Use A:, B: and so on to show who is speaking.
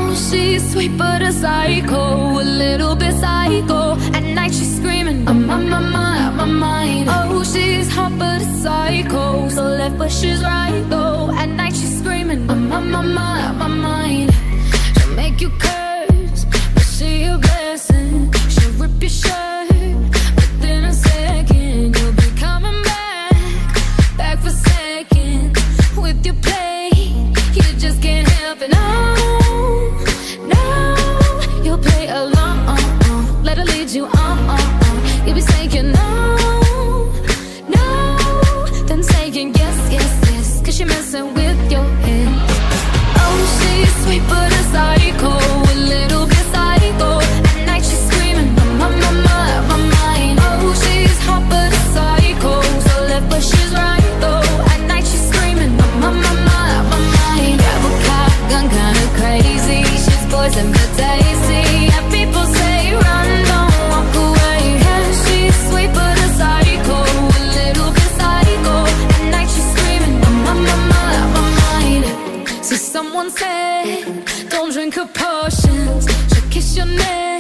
A: She's sweet but a psycho, a little bit psycho. At night she's screaming, I'm on my mind, on my mind. Oh, she's hot but a psycho, so left but she's right though. At night she's screaming, I'm on my mind, on my mind. She'll make you curse, but she a blessing. She'll rip your shirt, within a second you'll be coming back for seconds. With your play, you just can't help it. No, you'll play along, let her lead you on. You'll be saying no, then saying yes, yes, yes, 'cause you're messing with your head. Oh, she's sweet but a psycho, a little bit psycho. At night she's screaming, I'm on my mind, my mind. Oh, she's hot but a psycho, so left but she's right though. At night she's screaming, I'm on my mind, my mind. Grab a cop gun, kinda crazy. She's poison but tasty. Yeah, people say run, don't walk away. Yeah, she's sweet but a psycho, a little bit psycho. At night she's screaming, I'm on my mind, my mind. So someone said, don't drink her potions, she'll kiss your neck.